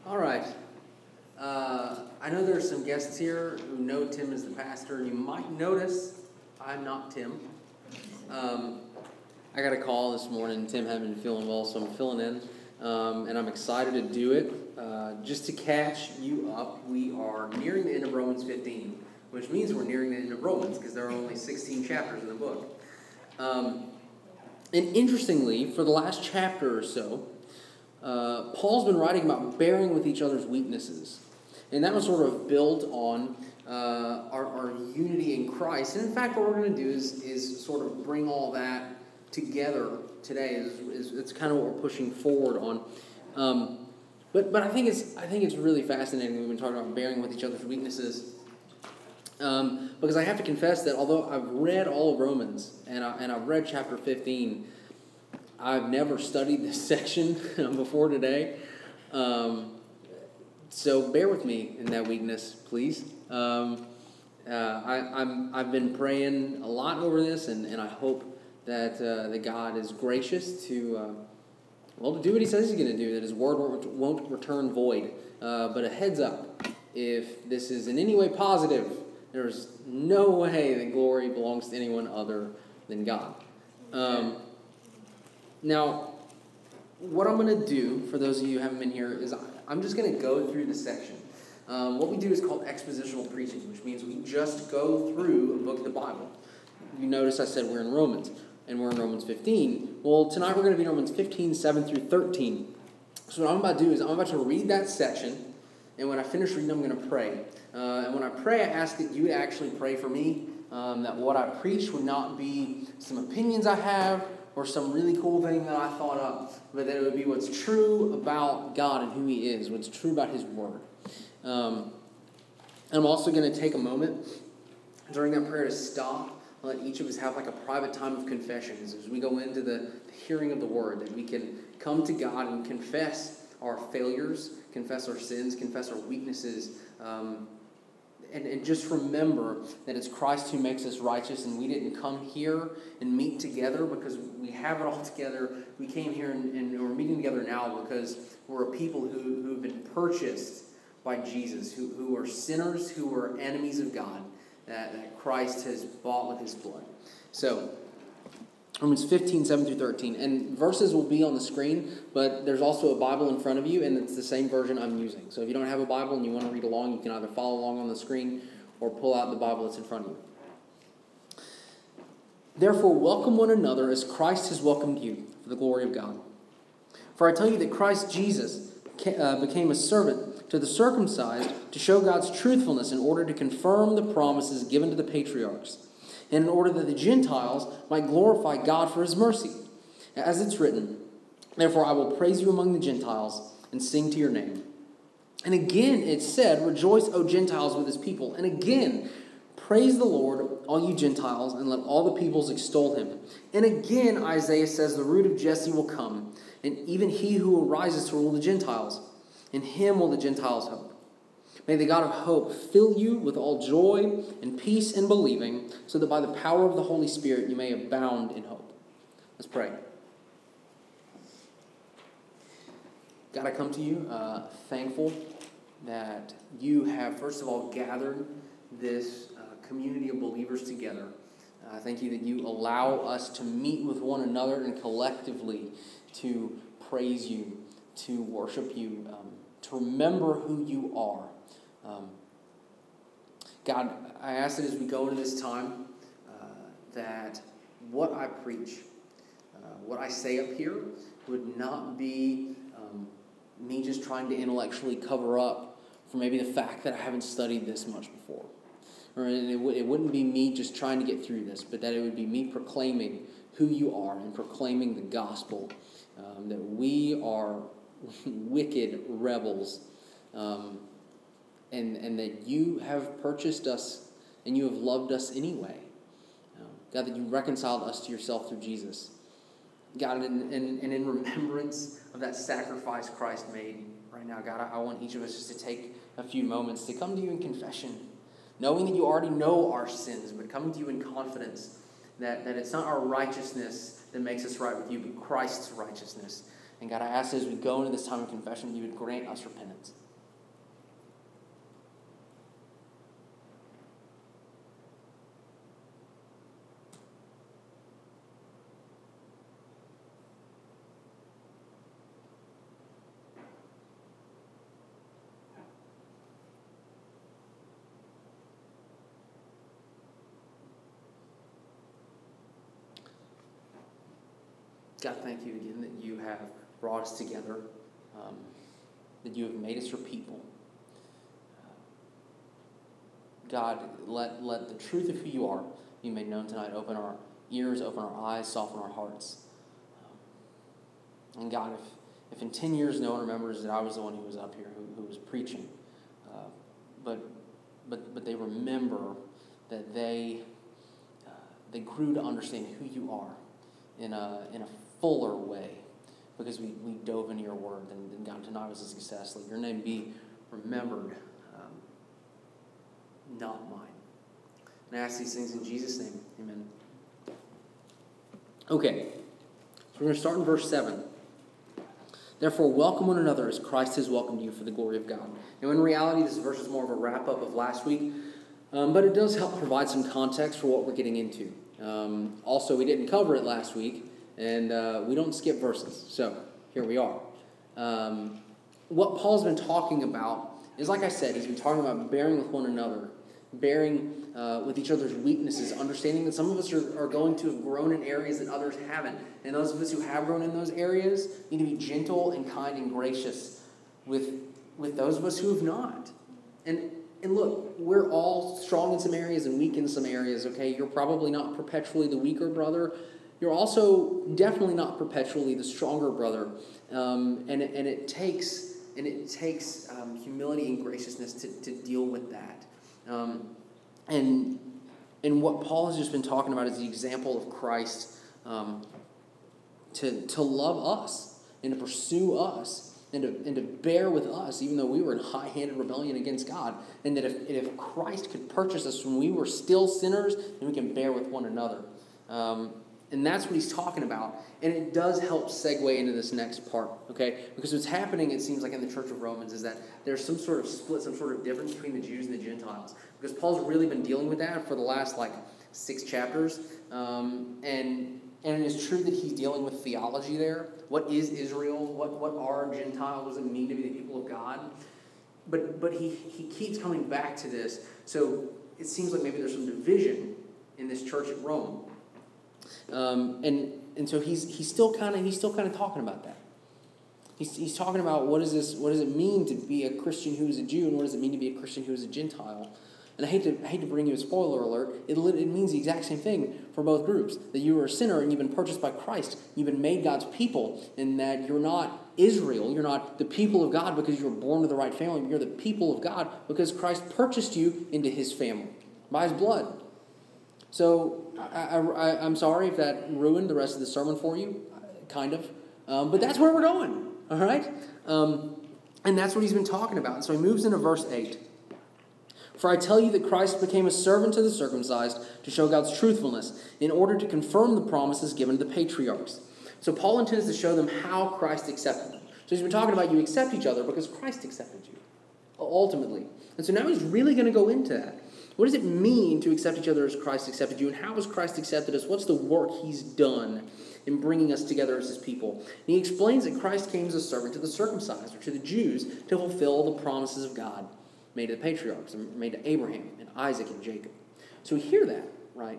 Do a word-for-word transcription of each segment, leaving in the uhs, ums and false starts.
All right. Uh, I know there's some guests here who know Tim as the pastor, and you might notice I'm not Tim. Um, I got a call this morning. Tim hadn't been feeling well, so I'm filling in, um, and I'm excited to do it. Uh, just to catch you up, we are nearing the end of Romans fifteen, which means we're nearing the end of Romans because there are only sixteen chapters in the book. Um, and interestingly, for the last chapter or so, uh, Paul's been writing about bearing with each other's weaknesses. And that was sort of built on uh, our, our unity in Christ. And in fact, what we're going to do is, is sort of bring all that together today. Is, is it's kind of what we're pushing forward on. Um, but but I think it's I think it's really fascinating. We've been talking about bearing with each other's weaknesses. Um, because I have to confess that although I've read all of Romans and I, and I've read chapter fifteen, I've never studied this section before today. Um, so bear with me in that weakness, please. Um, uh, I, I'm I've been praying a lot over this, and, and I hope that uh, that God is gracious to uh, well to do what He says He's going to do. That His word won't, won't return void. Uh, but a heads up, if this is in any way positive, there's no way that glory belongs to anyone other than God. Um, now, what I'm going to do, for those of you who haven't been here, is I'm just going to go through the section. Um, what we do is called expositional preaching, which means we just go through a book of the Bible. You notice I said we're in Romans, and we're in Romans fifteen. Well, tonight we're going to be in Romans fifteen, seven through thirteen. So what I'm about to do is I'm about to read that section, and when I finish reading, I'm going to pray. Uh, and when I pray, I ask that you would actually pray for me, um, that what I preach would not be some opinions I have or some really cool thing that I thought up, but that it would be what's true about God and who He is, what's true about His Word. Um, and I'm also going to take a moment during that prayer to stop, let each of us have like a private time of confessions as we go into the hearing of the Word, that we can come to God and confess our failures, confess our sins, confess our weaknesses, um, And, and just remember that it's Christ who makes us righteous, and we didn't come here and meet together because we have it all together. We came here and, and we're meeting together now because we're a people who, who have been purchased by Jesus, who, who are sinners, who are enemies of God, that, that Christ has bought with His blood. So, Romans fifteen, seven through thirteen. And verses will be on the screen, but there's also a Bible in front of you, and it's the same version I'm using. So if you don't have a Bible and you want to read along, you can either follow along on the screen or pull out the Bible that's in front of you. Therefore, welcome one another as Christ has welcomed you for the glory of God. For I tell you that Christ Jesus became a servant to the circumcised to show God's truthfulness in order to confirm the promises given to the patriarchs, and in order that the Gentiles might glorify God for His mercy. As it's written, therefore I will praise you among the Gentiles and sing to your name. And again it said, rejoice, O Gentiles, with His people. And again, praise the Lord, all you Gentiles, and let all the peoples extol Him. And again Isaiah says, the root of Jesse will come, and even he who arises to rule the Gentiles. In Him will the Gentiles hope. May the God of hope fill you with all joy and peace in believing, so that by the power of the Holy Spirit you may abound in hope. Let's pray. God, I come to you uh, thankful that you have, first of all, gathered this uh, community of believers together. I uh, thank you that you allow us to meet with one another and collectively to praise you, to worship you, um, to remember who you are. Um, God, I ask that as we go into this time, uh, that what I preach, uh, what I say up here, would not be um, me just trying to intellectually cover up for maybe the fact that I haven't studied this much before. Or it, w- it wouldn't be me just trying to get through this, but that it would be me proclaiming who you are and proclaiming the gospel, um, that we are wicked rebels, um, And, and that you have purchased us and you have loved us anyway. Um, God, that you reconciled us to yourself through Jesus. God, and, and, and in remembrance of that sacrifice Christ made right now, God, I, I want each of us just to take a few moments to come to you in confession, knowing that you already know our sins, but coming to you in confidence that, that it's not our righteousness that makes us right with you, but Christ's righteousness. And God, I ask as we go into this time of confession, you would grant us repentance. God, thank you again that you have brought us together, um, that you have made us your people. God, let, let the truth of who you are be made known tonight. Open our ears, open our eyes, soften our hearts. Um, and God, if, if in ten years no one remembers that I was the one who was up here, who, who was preaching, uh, but, but, but they remember that they, uh, they grew to understand who you are in a, in a fuller way, because we, we dove into your word, and, and God, tonight was a success. Let your name be remembered, um, not mine. And I ask these things in Jesus' name. Amen. Okay, so we're going to start in verse seven. Therefore, welcome one another as Christ has welcomed you for the glory of God. Now, in reality, this verse is more of a wrap-up of last week, um, but it does help provide some context for what we're getting into. Um, also, we didn't cover it last week, and uh, we don't skip verses, so here we are. Um, what Paul's been talking about is, like I said, he's been talking about bearing with one another, bearing uh, with each other's weaknesses, understanding that some of us are, are going to have grown in areas that others haven't, and those of us who have grown in those areas need to be gentle and kind and gracious with, with those of us who have not. And And look, we're all strong in some areas and weak in some areas, okay? You're probably not perpetually the weaker brother. You're also definitely not perpetually the stronger brother. Um, and, it, and it takes and it takes um, humility and graciousness to, to deal with that. Um, and, and what Paul has just been talking about is the example of Christ um, to, to love us and to pursue us. And to, and to bear with us, even though we were in high-handed rebellion against God. And that if, if Christ could purchase us when we were still sinners, then we can bear with one another. Um, and that's what he's talking about. And it does help segue into this next part, okay? Because what's happening, it seems like in the Church of Romans, is that there's some sort of split, some sort of difference between the Jews and the Gentiles. Because Paul's really been dealing with that for the last, like, six chapters. Um, and... And it is true that he's dealing with theology there. What is Israel? What what are Gentiles? What does it mean to be the people of God? But but he, he keeps coming back to this. So it seems like maybe there's some division in this church at Rome. Um, and and so he's he's still kind of he's still kind of talking about that. He's he's talking about what is this? What does it mean to be a Christian who is a Jew, and what does it mean to be a Christian who is a Gentile? And I hate to I hate to bring you a spoiler alert. It, it means the exact same thing for both groups. That you are a sinner and you've been purchased by Christ. You've been made God's people, and that you're not Israel. You're not the people of God because you were born to the right family. But you're the people of God because Christ purchased you into his family by his blood. So I, I, I'm sorry if that ruined the rest of the sermon for you, kind of. Um, but that's where we're going, all right? Um, and that's what he's been talking about. And so he moves into verse eight. For I tell you that Christ became a servant to the circumcised to show God's truthfulness, in order to confirm the promises given to the patriarchs. So Paul intends to show them how Christ accepted them. So he's been talking about you accept each other because Christ accepted you, ultimately. And so now he's really going to go into that. What does it mean to accept each other as Christ accepted you? And how has Christ accepted us? What's the work he's done in bringing us together as his people? And he explains that Christ came as a servant to the circumcised, or to the Jews, to fulfill the promises of God made to the patriarchs, and made to Abraham and Isaac and Jacob. So we hear that, right?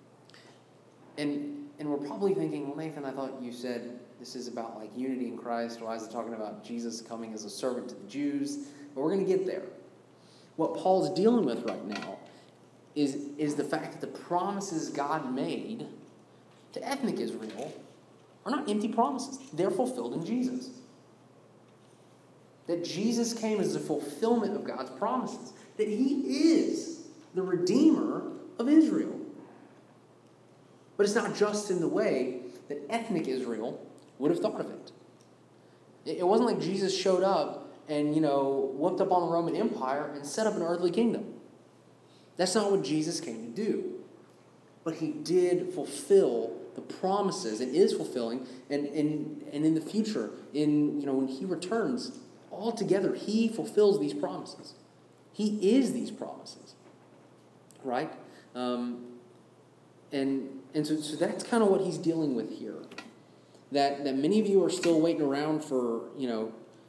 And and we're probably thinking, well, Nathan, I thought you said this is about like unity in Christ. Why is it talking about Jesus coming as a servant to the Jews? But we're going to get there. What Paul's dealing with right now is, is the fact that the promises God made to ethnic Israel are not empty promises. They're fulfilled in Jesus. That Jesus came as the fulfillment of God's promises. That he is the Redeemer of Israel. But it's not just in the way that ethnic Israel would have thought of it. It wasn't like Jesus showed up and, you know, whooped up on the Roman Empire and set up an earthly kingdom. That's not what Jesus came to do. But he did fulfill the promises and is fulfilling, and, and, and in the future, in you know when he returns, altogether he fulfills these promises. He is these promises, right? Um, and and so, so that's kind of what he's dealing with here. That that many of you are still waiting around for you know,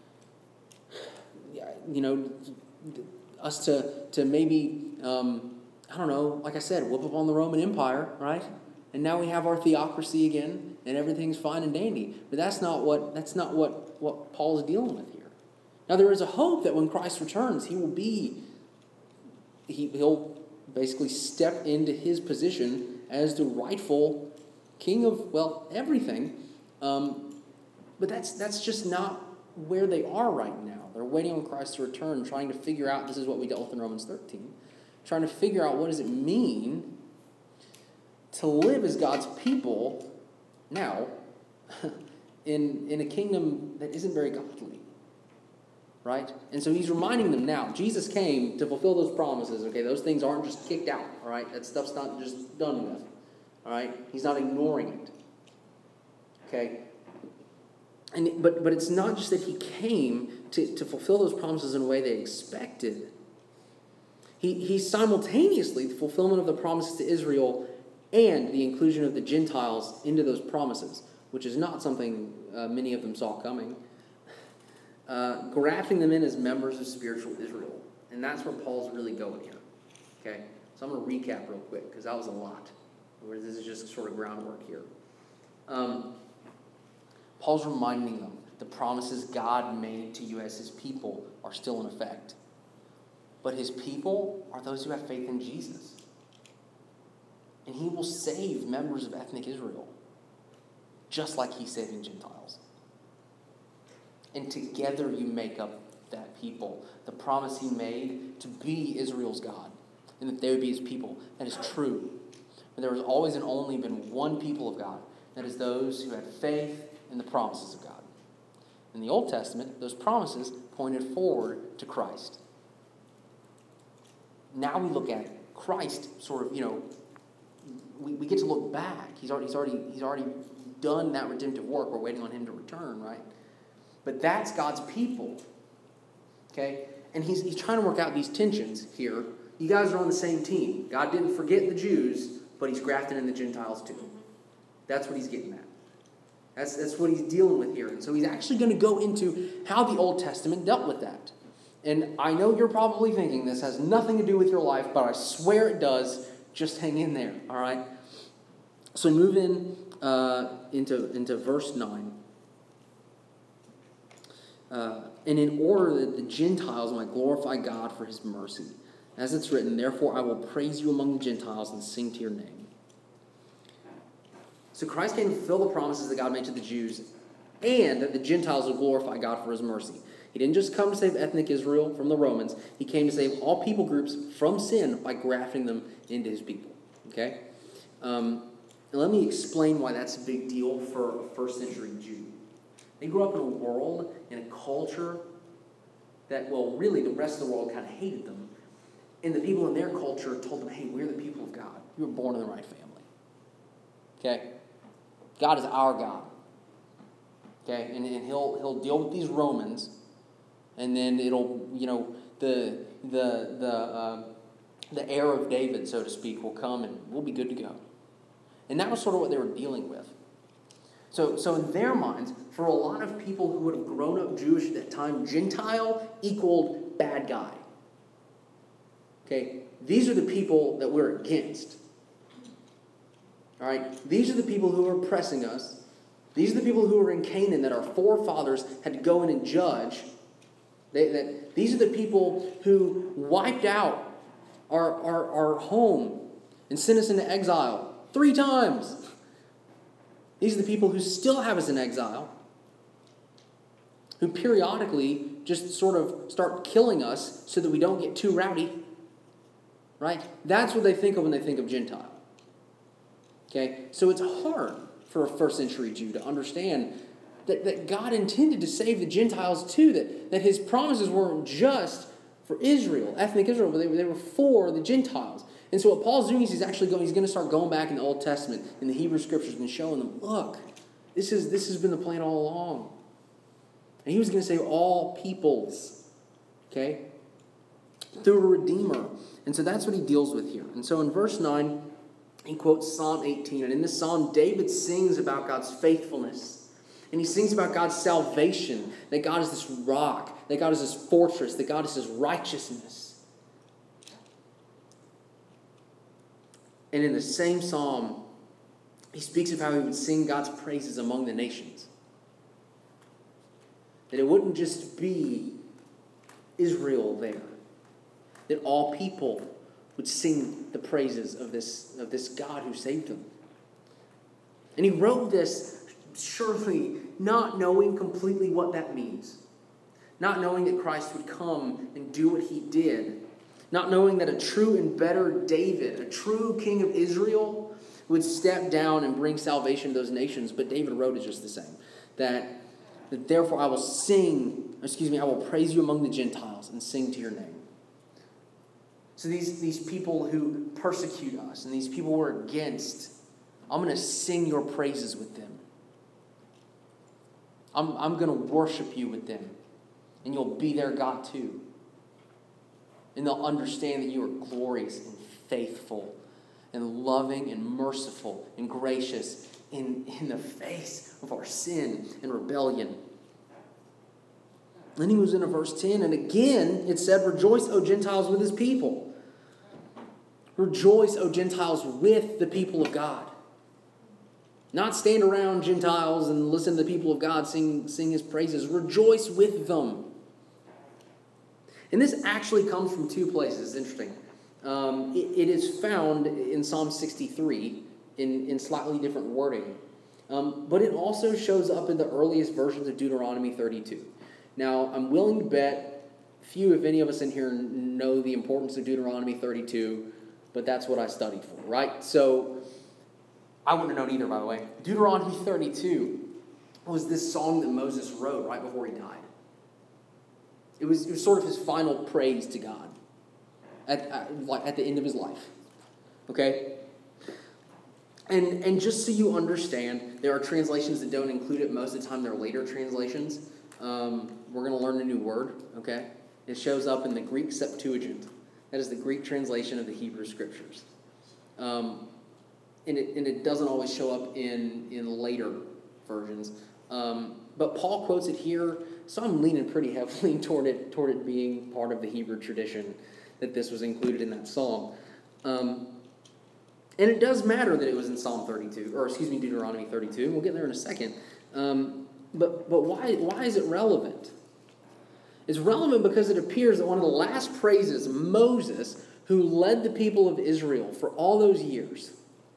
you know, us to to maybe um, I don't know, like I said, whoop up on the Roman Empire, right? And now we have our theocracy again, and everything's fine and dandy. But that's not what that's not what, what Paul is dealing with here. Now there is a hope that when Christ returns, he will be he, he'll basically step into his position as the rightful king of, well, everything. Um, but that's that's just not where they are right now. They're waiting on Christ to return, trying to figure out, this is what we dealt with in Romans thirteen, trying to figure out what does it mean to live as God's people now in, in a kingdom that isn't very godly. Right? And so he's reminding them now, Jesus came to fulfill those promises, okay? Those things aren't just kicked out, all right? That stuff's not just done with, all right? He's not ignoring it, okay? And But but it's not just that he came to, to fulfill those promises in a way they expected. He, he's simultaneously the fulfillment of the promises to Israel and the inclusion of the Gentiles into those promises, which is not something uh, many of them saw coming. Uh, grafting them in as members of spiritual Israel. And that's where Paul's really going here. Okay? So I'm going to recap real quick, because that was a lot. Where this is just sort of groundwork here. Um, Paul's reminding them the promises God made to you as his people are still in effect. But his people are those who have faith in Jesus. And he will save members of ethnic Israel, just like he's saving Gentiles. And together you make up that people. The promise he made to be Israel's God, and that they would be his people. That is true. But there has always and only been one people of God. That is those who had faith in the promises of God. In the Old Testament, those promises pointed forward to Christ. Now we look at Christ sort of, you know, we, we get to look back. He's already, he's already, he's already done that redemptive work. We're waiting on him to return, right? But that's God's people, okay? And he's, he's trying to work out these tensions here. You guys are on the same team. God didn't forget the Jews, but he's grafting in the Gentiles too. That's what he's getting at. That's, that's what he's dealing with here. And so he's actually going to go into how the Old Testament dealt with that. And I know you're probably thinking this has nothing to do with your life, but I swear it does. Just hang in there, all right? So we move in uh, into, into verse nine. Uh, and in order that the Gentiles might glorify God for his mercy. As it's written, therefore I will praise you among the Gentiles and sing to your name. So Christ came to fulfill the promises that God made to the Jews, and that the Gentiles would glorify God for his mercy. He didn't just come to save ethnic Israel from the Romans. He came to save all people groups from sin by grafting them into his people. Okay? Um, and let me explain why that's a big deal for a first century Jew. They grew up in a world, in a culture that, well, really the rest of the world kind of hated them. And the people in their culture told them, hey, we're the people of God. You were born in the right family. Okay? God is our God. Okay? And, and he'll he'll deal with these Romans, and then it'll, you know, the the the uh, the heir of David, so to speak, will come and we'll be good to go. And that was sort of what they were dealing with. So, so in their minds, for a lot of people who would have grown up Jewish at that time, Gentile equaled bad guy. Okay? These are the people that we're against. All right? These are the people who are oppressing us. These are the people who are in Canaan that our forefathers had to go in and judge. They, that, these are the people who wiped out our, our, our home and sent us into exile three times. These are the people who still have us in exile, who periodically just sort of start killing us so that we don't get too rowdy. Right? That's what they think of when they think of Gentile. Okay? So it's hard for a first century Jew to understand that, that God intended to save the Gentiles too, that, that his promises weren't just for Israel, ethnic Israel, but they, they were for the Gentiles. And so what Paul's doing is he's actually going, he's going to start going back in the Old Testament, in the Hebrew Scriptures, and showing them, look, this is this has been the plan all along. And he was going to say all peoples, okay, through a Redeemer. And so that's what he deals with here. And so in verse nine, he quotes Psalm eighteen. And in this psalm, David sings about God's faithfulness. And he sings about God's salvation, that God is this rock, that God is this fortress, that God is his righteousness. And in the same psalm, he speaks of how he would sing God's praises among the nations. That it wouldn't just be Israel there. That all people would sing the praises of this, of this God who saved them. And he wrote this surely not knowing completely what that means. Not knowing that Christ would come and do what he did. Not knowing that a true and better David, a true king of Israel, would step down and bring salvation to those nations. But David wrote it just the same. That, that therefore I will sing, excuse me, I will praise you among the Gentiles and sing to your name. So these, these people who persecute us and these people we're against, I'm going to sing your praises with them. I'm, I'm going to worship you with them. And you'll be their God too. And they'll understand that you are glorious and faithful and loving and merciful and gracious in, in the face of our sin and rebellion. Then he moves into verse ten, and again it said, rejoice, O Gentiles, with his people. Rejoice, O Gentiles, with the people of God. Not stand around Gentiles and listen to the people of God sing, sing his praises. Rejoice with them. And this actually comes from two places. It's interesting. Um, it, it is found in Psalm sixty-three in, in slightly different wording. Um, but it also shows up in the earliest versions of Deuteronomy thirty-two. Now, I'm willing to bet few, if any of us in here, know the importance of Deuteronomy thirty-two, but that's what I studied for, right? So, I wouldn't have known either, by the way. Deuteronomy thirty-two was this song that Moses wrote right before he died. It was, it was sort of his final praise to God at, at, like at the end of his life. Okay? And, and just so you understand, there are translations that don't include it. Most of the time, they're later translations. Um, we're going to learn a new word, okay? It shows up in the Greek Septuagint. That is the Greek translation of the Hebrew Scriptures. Um, and, it, and it doesn't always show up in, in later versions. Um, but Paul quotes it here, so I'm leaning pretty heavily toward it, toward it being part of the Hebrew tradition that this was included in that psalm. Um, and it does matter that it was in Psalm thirty-two, or excuse me, Deuteronomy thirty-two. We'll get there in a second. Um, but but why why is it relevant? It's relevant because it appears that one of the last praises Moses, who led the people of Israel for all those years,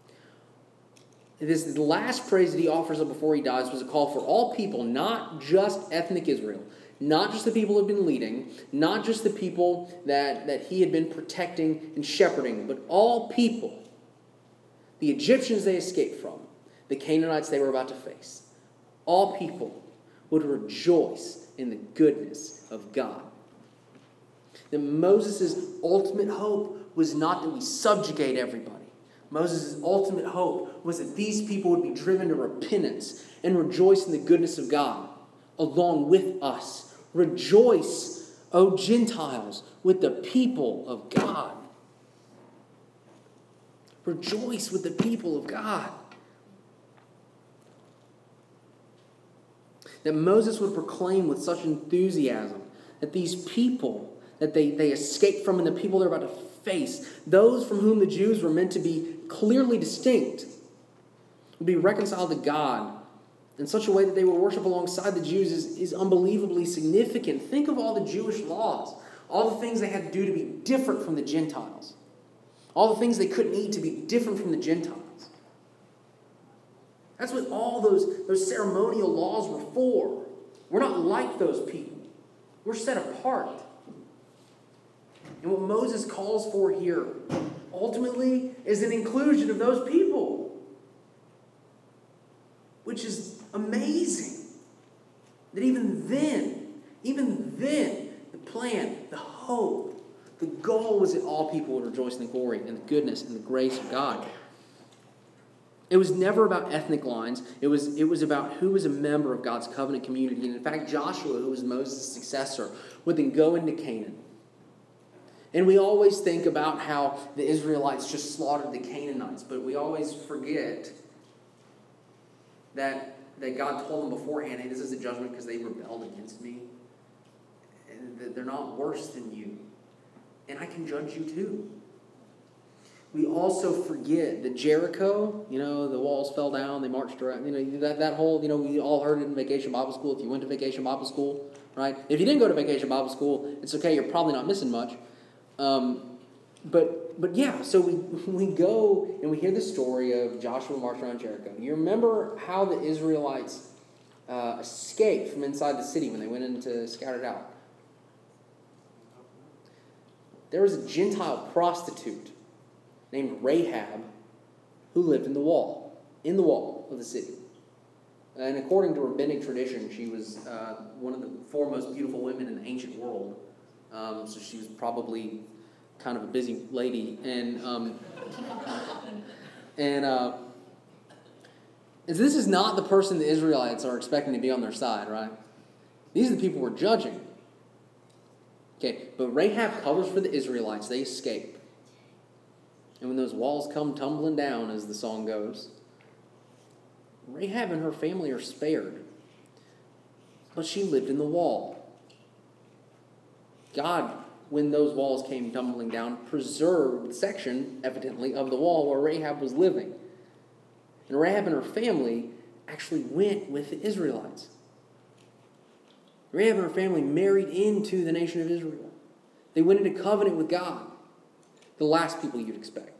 this last praise that he offers up before he dies was a call for all people, not just ethnic Israel, not just the people who had been leading, not just the people that, that he had been protecting and shepherding, but all people. The Egyptians they escaped from, the Canaanites they were about to face, all people would rejoice in the goodness of God. That Moses' ultimate hope was not that we subjugate everybody. Moses' ultimate hope was that these people would be driven to repentance and rejoice in the goodness of God along with us. Rejoice, O Gentiles, with the people of God. Rejoice with the people of God. That Moses would proclaim with such enthusiasm that these people that they, they escaped from and the people they're about to face, those from whom the Jews were meant to be clearly distinct, would be reconciled to God in such a way that they would worship alongside the Jews is, is unbelievably significant. Think of all the Jewish laws, all the things they had to do to be different from the Gentiles, all the things they couldn't eat to be different from the Gentiles. That's what all those, those ceremonial laws were for. We're not like those people. We're set apart. And what Moses calls for here, ultimately, is an inclusion of those people. Which is amazing. That even then, even then, the plan, the hope, The goal was that all people would rejoice in the glory and the goodness and the grace of God. It was never about ethnic lines. It was, it was about who was a member of God's covenant community. And in fact, Joshua, who was Moses' successor, would then go into Canaan. And we always think about how the Israelites just slaughtered the Canaanites, but we always forget that, that God told them beforehand, hey, this is a judgment because they rebelled against me. And that they're not worse than you. And I can judge you too. We also forget that Jericho, you know, the walls fell down, they marched around, you know, that, that whole, you know, we all heard it in Vacation Bible School. If you went to Vacation Bible School, right? If you didn't go to Vacation Bible School, it's okay, you're probably not missing much. Um, but but yeah, so we we go and we hear the story of Joshua marching around Jericho. You remember how the Israelites uh, escaped from inside the city when they went in to scout it out. There was a Gentile prostitute named Rahab who lived in the wall, in the wall of the city. And according to rabbinic tradition, she was uh, one of the four most beautiful women in the ancient world. Um, so she was probably kind of a busy lady. And um, and, uh, and this is not the person the Israelites are expecting to be on their side, right? These are the people we're judging. Okay, but Rahab covers for the Israelites. They escape. And when those walls come tumbling down, as the song goes, Rahab and her family are spared. But she lived in the wall. God, when those walls came tumbling down, preserved the section, evidently, of the wall where Rahab was living. And Rahab and her family actually went with the Israelites. Rahab and her family married into the nation of Israel. They went into covenant with God. The last people you'd expect.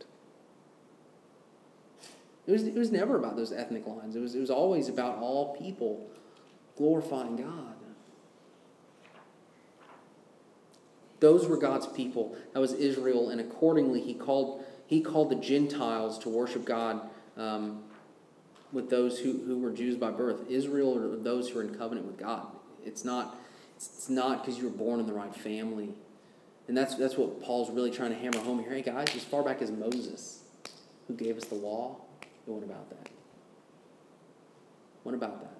It was, it was never about those ethnic lines. It was, it was always about all people glorifying God. Those were God's people. That was Israel, and accordingly, he called he called the Gentiles to worship God um, with those who, who were Jews by birth. Israel are those who are in covenant with God. It's not it's not because you were born in the right family. And that's that's what Paul's really trying to hammer home here. Hey guys, as far back as Moses, who gave us the law, and what about that? What about that?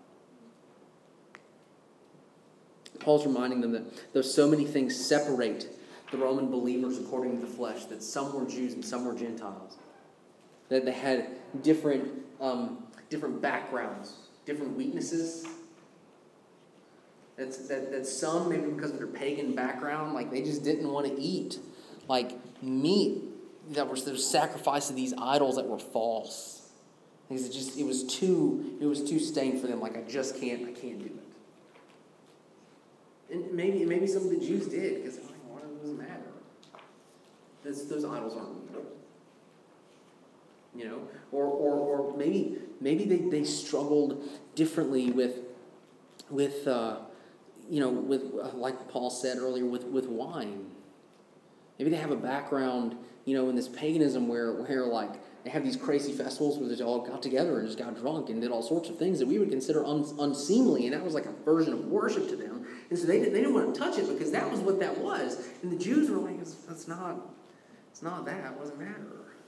Paul's reminding them that though so many things separate the Roman believers according to the flesh, that some were Jews and some were Gentiles, that they had different um, different backgrounds, different weaknesses. That's, that, that some, maybe because of their pagan background, like they just didn't want to eat like meat that was, that was sacrificed to these idols that were false. Because it just it was too it was too stained for them. Like I just can't I can't do it. And maybe maybe some of the Jews did, because like, what does it matter? This, those idols aren't real. You know? Or or or maybe maybe they, they struggled differently with with uh, you know, with uh, like Paul said earlier, with, with wine. Maybe they have a background, you know, in this paganism where where like they have these crazy festivals where they all got together and just got drunk and did all sorts of things that we would consider un, unseemly, and that was like a version of worship to them. And so they didn't, they didn't want to touch it because that was what that was. And the Jews were like, it's, it's not, it's not that. It doesn't matter,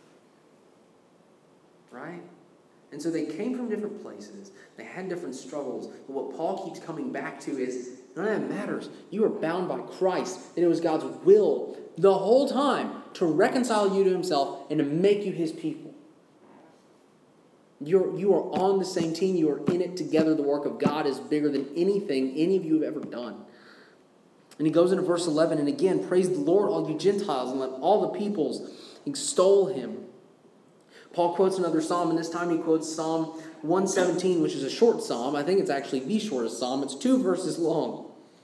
right? And so they came from different places. They had different struggles. But what Paul keeps coming back to is none of that matters. You are bound by Christ, and it was God's will the whole time to reconcile you to himself and to make you his people. You're, you are on the same team. You are in it together. The work of God is bigger than anything any of you have ever done. And he goes into verse eleven, and again, praise the Lord, all you Gentiles, and let all the peoples extol him. Paul quotes another psalm, and this time he quotes Psalm one seventeen, which is a short psalm. I think it's actually the shortest psalm. It's two verses long.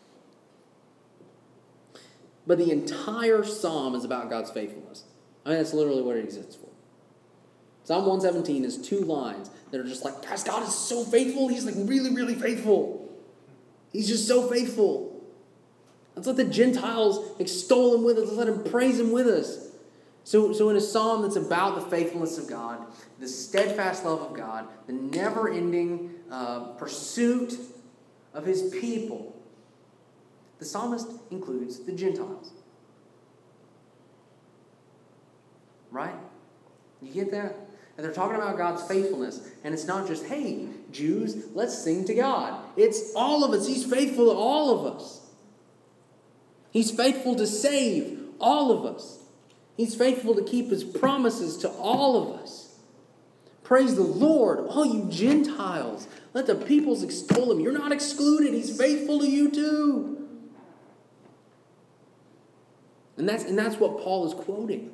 But the entire psalm is about God's faithfulness. I mean, that's literally what it exists for. Psalm one seventeen is two lines that are just like, guys, God is so faithful. He's like really, really faithful. He's just so faithful. Let's let the Gentiles extol him with us. Let's let him praise him with us. So, so in a psalm that's about the faithfulness of God, the steadfast love of God, the never-ending uh, pursuit of his people, the psalmist includes the Gentiles. get that? And they're talking about God's faithfulness. And it's not just, hey, Jews, let's sing to God. It's all of us. He's faithful to all of us. He's faithful to save all of us. He's faithful to keep his promises to all of us. Praise the Lord, all you Gentiles. Let the peoples extol him. You're not excluded. He's faithful to you too. And that's, and that's what Paul is quoting.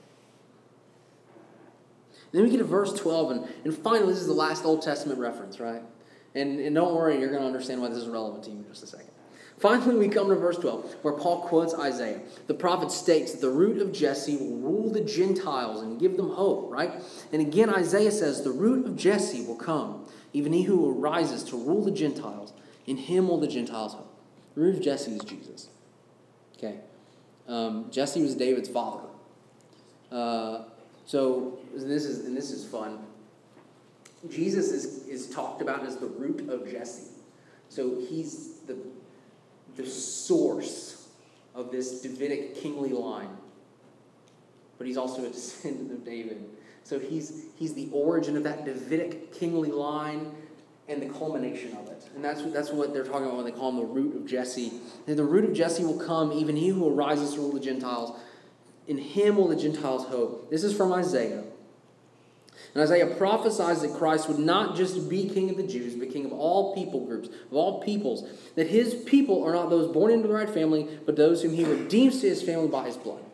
And then we get to verse twelve, and, and finally, this is the last Old Testament reference, right? And, and don't worry, you're going to understand why this is relevant to you in just a second. Finally, we come to verse twelve, where Paul quotes Isaiah. The prophet states that the root of Jesse will rule the Gentiles and give them hope, right? And again, Isaiah says, the root of Jesse will come, even he who arises to rule the Gentiles. In him will the Gentiles hope. The root of Jesse is Jesus. Okay. Um, Jesse was David's father. Uh, so this is and this is fun. Jesus is, is talked about as the root of Jesse. So he's the the source of this Davidic kingly line. But he's also a descendant of David. So he's he's the origin of that Davidic kingly line and the culmination of it. And that's what, that's what they're talking about when they call him the root of Jesse. And the root of Jesse will come, even he who arises to rule the Gentiles. In him will the Gentiles hope. This is from Isaiah. And Isaiah prophesies that Christ would not just be king of the Jews, but king of all people groups, of all peoples. That his people are not those born into the right family, but those whom he redeems to his family by his blood.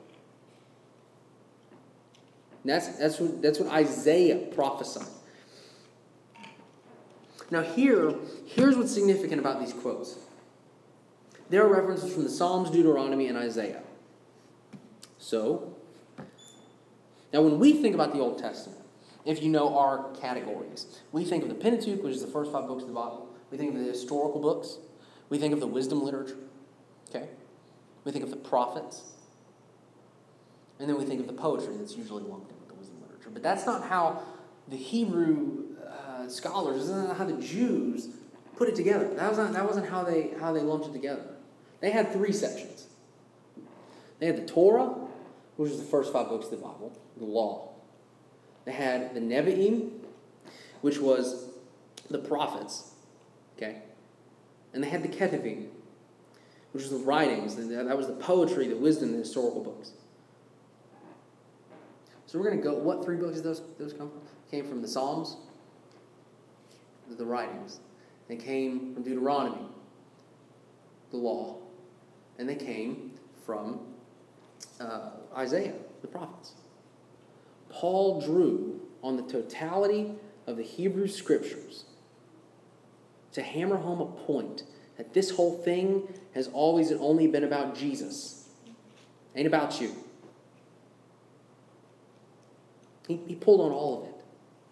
And that's, that's, what, that's what Isaiah prophesied. Now here, here's what's significant about these quotes. There are references from the Psalms, Deuteronomy, and Isaiah. So, now when we think about the Old Testament, if you know our categories, we think of the Pentateuch, which is the first five books of the Bible. We think of the historical books. We think of the wisdom literature. Okay? We think of the prophets. And then we think of the poetry that's usually lumped in with the wisdom literature. But that's not how the Hebrew uh, scholars, that's not how the Jews put it together. That wasn't, that wasn't how they how they lumped it together. They had three sections. They had the Torah, which is the first five books of the Bible, the law. They had the Nevi'im, which was the prophets, okay? And they had the Ketuvim, which was the writings. That was the poetry, the wisdom, the historical books. So we're going to go, what three books did those, those come from? Came from the Psalms, the writings. They came from Deuteronomy, the law. And they came from uh, Isaiah, the prophets. Paul drew on the totality of the Hebrew Scriptures to hammer home a point that this whole thing has always and only been about Jesus. Ain't about you. He, he pulled on all of it.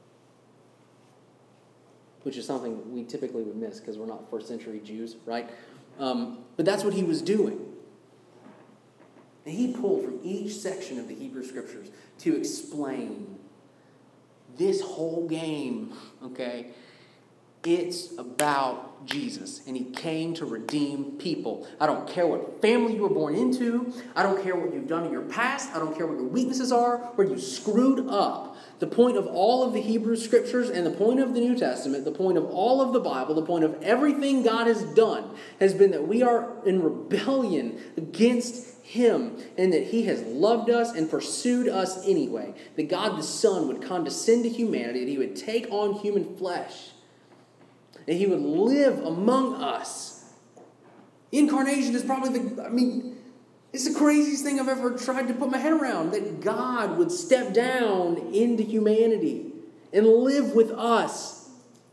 Which is something we typically would miss because we're not first century Jews, right? Um, but that's what he was doing. And he pulled from each section of the Hebrew Scriptures to explain this whole game, okay? It's about Jesus, and he came to redeem people. I don't care what family you were born into. I don't care what you've done in your past. I don't care what your weaknesses are, where you screwed up. The point of all of the Hebrew Scriptures and the point of the New Testament, the point of all of the Bible, the point of everything God has done has been that we are in rebellion against him, and that he has loved us and pursued us anyway. That God the Son would condescend to humanity, that he would take on human flesh, that he would live among us. Incarnation is probably the, I mean, it's the craziest thing I've ever tried to put my head around, that God would step down into humanity and live with us.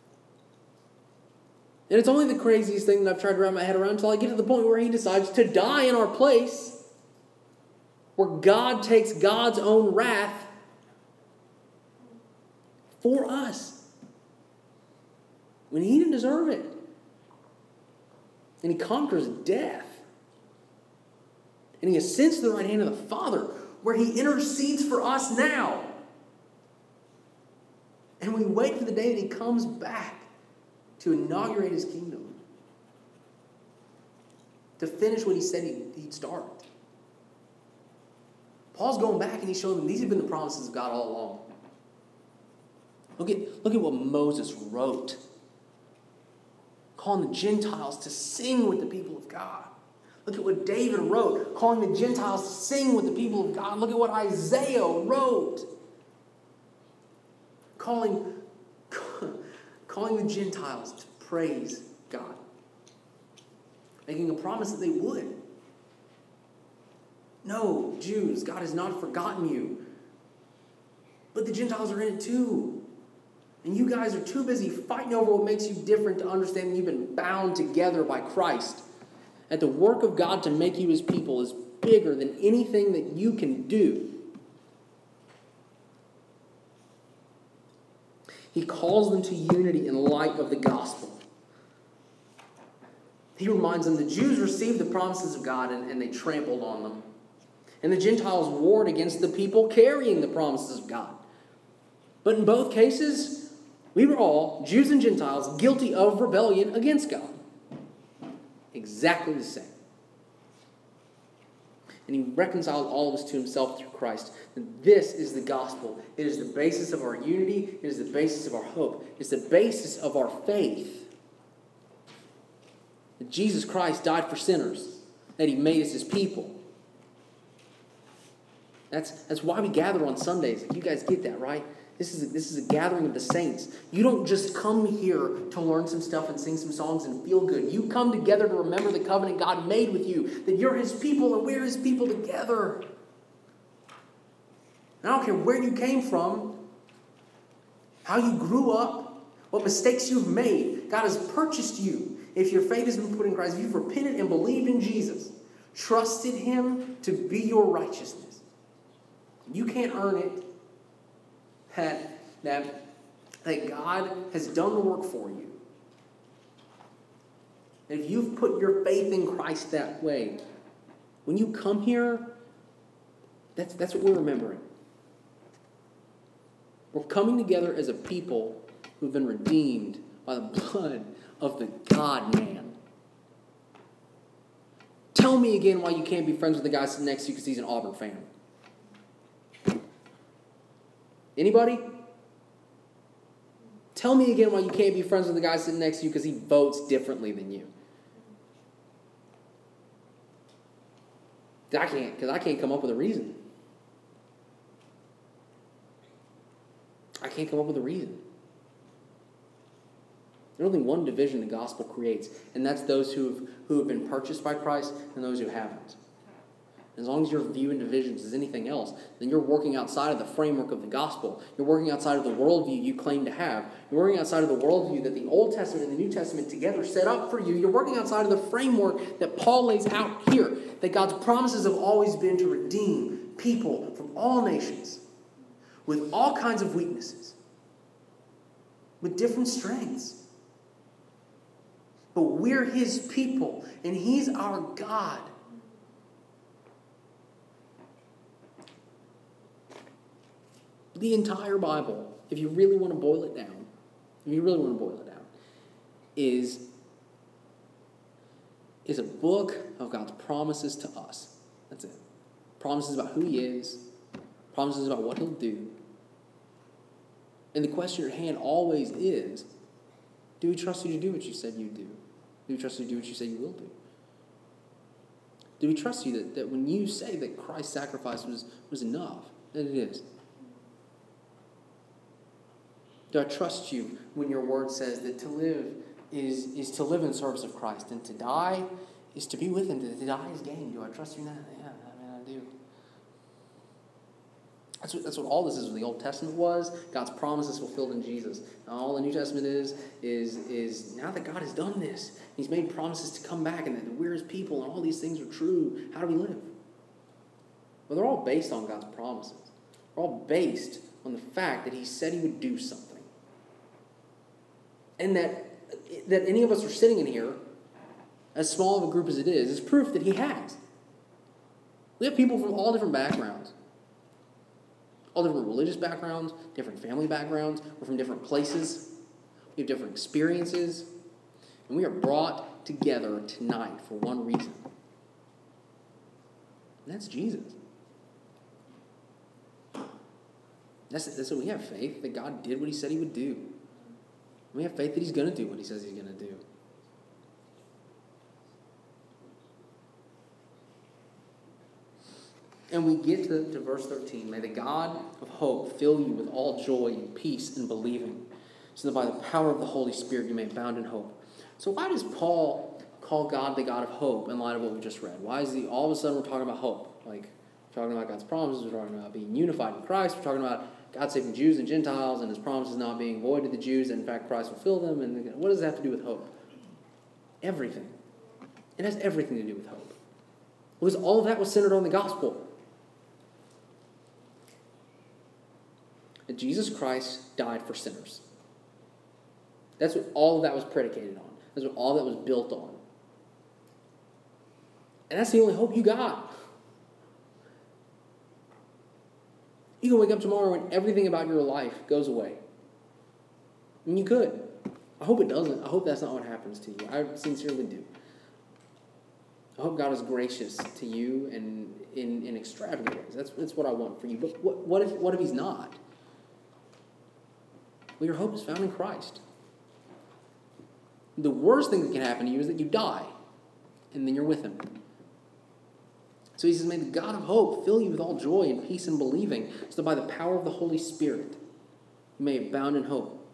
And it's only the craziest thing that I've tried to wrap my head around until I get to the point where he decides to die in our place, where God takes God's own wrath for us when he didn't deserve it. And he conquers death. And he ascends to the right hand of the Father, where he intercedes for us now. And we wait for the day that he comes back to inaugurate his kingdom, to finish what he said he'd start. Paul's going back and he's showing them these have been the promises of God all along. Look at, look at what Moses wrote, calling the Gentiles to sing with the people of God. Look at what David wrote, calling the Gentiles to sing with the people of God. Look at what Isaiah wrote, calling, calling the Gentiles to praise God, making a promise that they would. No, Jews, God has not forgotten you. But the Gentiles are in it too. And you guys are too busy fighting over what makes you different to understand that you've been bound together by Christ. That the work of God to make you his people is bigger than anything that you can do. He calls them to unity in light of the gospel. He reminds them the Jews received the promises of God and, and they trampled on them. And the Gentiles warred against the people carrying the promises of God. But in both cases, we were all, Jews and Gentiles, guilty of rebellion against God. Exactly the same. And he reconciled all of us to himself through Christ. And this is the gospel. It is the basis of our unity. It is the basis of our hope. It's the basis of our faith. That Jesus Christ died for sinners. That he made us his people. That's, that's why we gather on Sundays. You guys get that, right? This is, a, this is a gathering of the saints. You don't just come here to learn some stuff and sing some songs and feel good. You come together to remember the covenant God made with you, that you're his people and we're his people together. And I don't care where you came from, how you grew up, what mistakes you've made. God has purchased you. If your faith has been put in Christ, if you've repented and believed in Jesus, trusted him to be your righteousness. You can't earn it. That, that, that God has done the work for you. And if you've put your faith in Christ that way, when you come here, that's, that's what we're remembering. We're coming together as a people who've been redeemed by the blood of the God-man. Tell me again why you can't be friends with the guy sitting next to you because he's an Auburn fan. Anybody? Tell me again why you can't be friends with the guy sitting next to you because he votes differently than you. I can't, because I can't come up with a reason. I can't come up with a reason. There's only one division the gospel creates, and that's those who have, who have been purchased by Christ and those who haven't. As long as you're viewing divisions as anything else, then you're working outside of the framework of the gospel. You're working outside of the worldview you claim to have. You're working outside of the worldview that the Old Testament and the New Testament together set up for you. You're working outside of the framework that Paul lays out here, that God's promises have always been to redeem people from all nations with all kinds of weaknesses, with different strengths. But we're his people, and he's our God. The entire Bible, if you really want to boil it down, if you really want to boil it down, is, is a book of God's promises to us. That's it. Promises about who he is, promises about what he'll do. And the question at hand always is, do we trust you to do what you said you'd do? Do we trust you to do what you say you will do? Do we trust you that, that when you say that Christ's sacrifice was, was enough, that it is? Do I trust you when your word says that to live is, is to live in service of Christ, and to die is to be with him? To die is gain. Do I trust you in that? Yeah, I mean, I do. That's what, that's what all this is. What the Old Testament was, God's promises fulfilled in Jesus. And all the New Testament is, is, is now that God has done this, he's made promises to come back, and that we're his people, and all these things are true. How do we live? Well, they're all based on God's promises. They're all based on the fact that he said he would do something. And that, that any of us are sitting in here, as small of a group as it is, is proof that he has. We have people from all different backgrounds. All different religious backgrounds, different family backgrounds. We're from different places. We have different experiences. And we are brought together tonight for one reason. And that's Jesus. That's, that's what we have faith, that God did what he said he would do. We have faith that he's going to do what he says he's going to do. And we get to, to verse thirteen. May the God of hope fill you with all joy and peace in believing, so that by the power of the Holy Spirit you may abound in hope. So why does Paul call God the God of hope in light of what we just read? Why is he all of a sudden we're talking about hope? Like, we're talking about God's promises, we're talking about being unified in Christ, we're talking about God saving Jews and Gentiles, and his promises not being void to the Jews, and in fact Christ fulfilled them. And what does that have to do with hope? Everything. It has everything to do with hope. Because all of that was centered on the gospel. That Jesus Christ died for sinners. That's what all of that was predicated on. That's what all that was built on. And that's the only hope you got. You can wake up tomorrow and everything about your life goes away. I mean, you could. I hope it doesn't. I hope that's not what happens to you. I sincerely do. I hope God is gracious to you and in, in extravagant ways. That's, that's what I want for you. But what, what if what if he's not? Well, your hope is found in Christ. The worst thing that can happen to you is that you die, and then you're with him. So he says, may the God of hope fill you with all joy and peace in believing, so that by the power of the Holy Spirit you may abound in hope.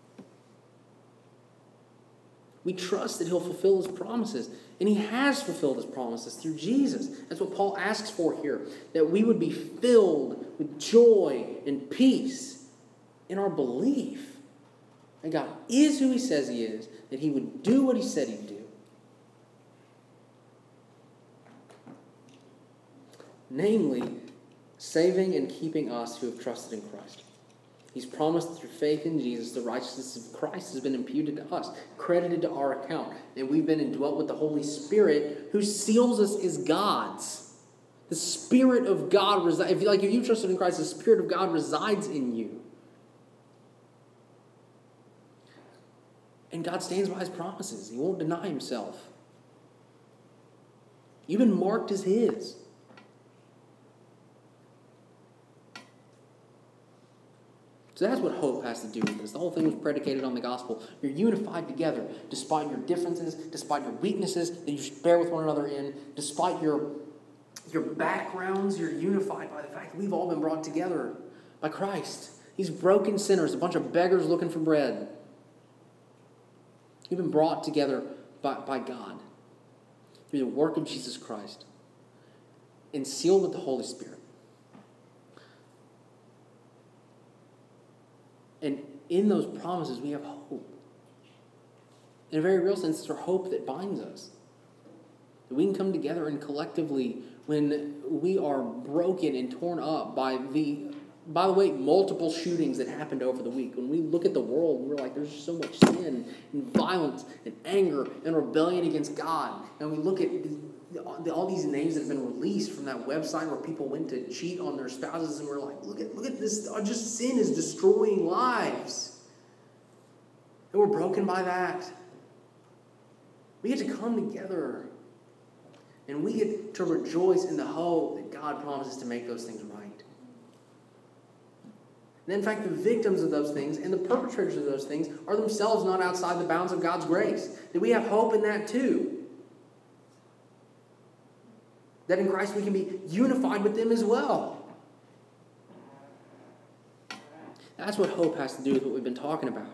We trust that he'll fulfill his promises, and he has fulfilled his promises through Jesus. That's what Paul asks for here, that we would be filled with joy and peace in our belief that God is who he says he is, that he would do what he said he'd do. Namely, saving and keeping us who have trusted in Christ. He's promised that through faith in Jesus, the righteousness of Christ has been imputed to us, credited to our account, and we've been indwelt with the Holy Spirit who seals us as God's. The Spirit of God resides. If you like, if you trusted in Christ, the Spirit of God resides in you. And God stands by his promises. He won't deny himself. You've been marked as his. So that's what hope has to do with this. The whole thing was predicated on the gospel. You're unified together, despite your differences, despite your weaknesses that you should bear with one another in, despite your, your backgrounds, you're unified by the fact that we've all been brought together by Christ. These broken sinners, a bunch of beggars looking for bread. You've been brought together by, by God through the work of Jesus Christ and sealed with the Holy Spirit. And in those promises, we have hope. In a very real sense, it's our hope that binds us. That we can come together and collectively, when we are broken and torn up by the, by the way, multiple shootings that happened over the week. When we look at the world, we're like, there's so much sin and violence and anger and rebellion against God. And we look at all these names that have been released from that website where people went to cheat on their spouses, and we're like, look at look at this, just sin is destroying lives. And we're broken by that. We get to come together and we get to rejoice in the hope that God promises to make those things right. And in fact, the victims of those things and the perpetrators of those things are themselves not outside the bounds of God's grace. That we have hope in that too. That in Christ we can be unified with them as well. That's what hope has to do with what we've been talking about.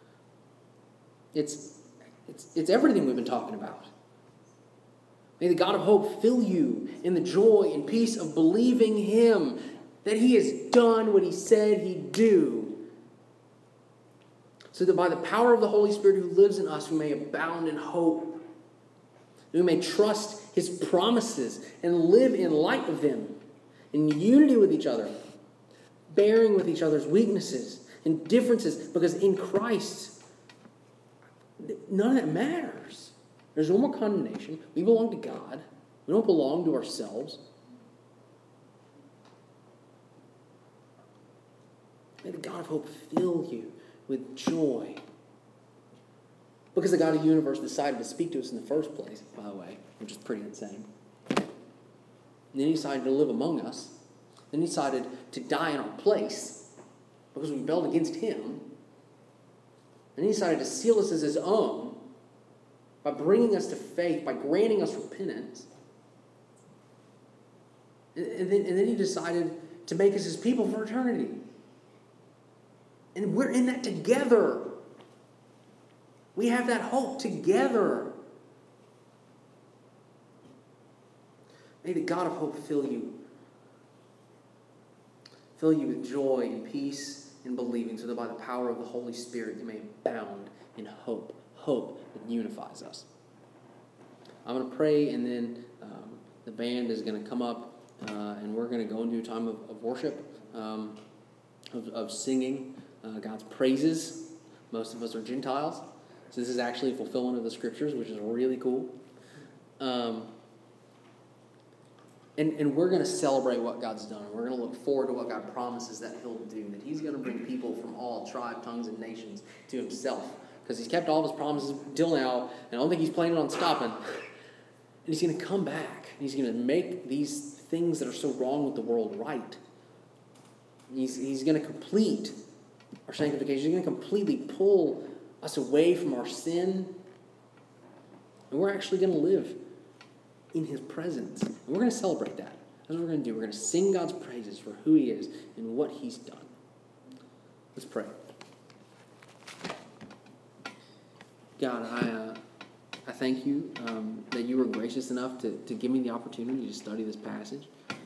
It's, it's, it's everything we've been talking about. May the God of hope fill you in the joy and peace of believing him, that he has done what he said he'd do, so that by the power of the Holy Spirit who lives in us, we may abound in hope. We may trust his promises and live in light of them, in unity with each other, bearing with each other's weaknesses and differences, because in Christ, none of that matters. There's no more condemnation. We belong to God. We don't belong to ourselves. May the God of hope fill you with joy. Because the God of the universe decided to speak to us in the first place, by the way, which is pretty insane. And then he decided to live among us. Then he decided to die in our place. because we rebelled against him. And he decided to seal us as his own by bringing us to faith, by granting us repentance. And, and, then, and then he decided to make us his people for eternity. And we're in that together. We have that hope together. May the God of hope fill you. Fill you with joy and peace in believing, so that by the power of the Holy Spirit you may abound in hope. Hope that unifies us. I'm going to pray, and then um, the band is going to come up, uh, and we're going to go into a time of, of worship, um, of, of singing uh, God's praises. Most of us are Gentiles, so this is actually a fulfillment of the Scriptures, which is really cool. Um, and, and we're going to celebrate what God's done. We're going to look forward to what God promises that he'll do, that he's going to bring people from all tribes, tongues, and nations to himself, because he's kept all of his promises until now, and I don't think he's planning on stopping. And he's going to come back. And he's going to make these things that are so wrong with the world right. He's, he's going to complete our sanctification. He's going to completely pull us away from our sin. And we're actually going to live in his presence. And we're going to celebrate that. That's what we're going to do. We're going to sing God's praises for who he is and what he's done. Let's pray. God, I... Uh, I thank you um, that you were gracious enough to, to give me the opportunity to study this passage.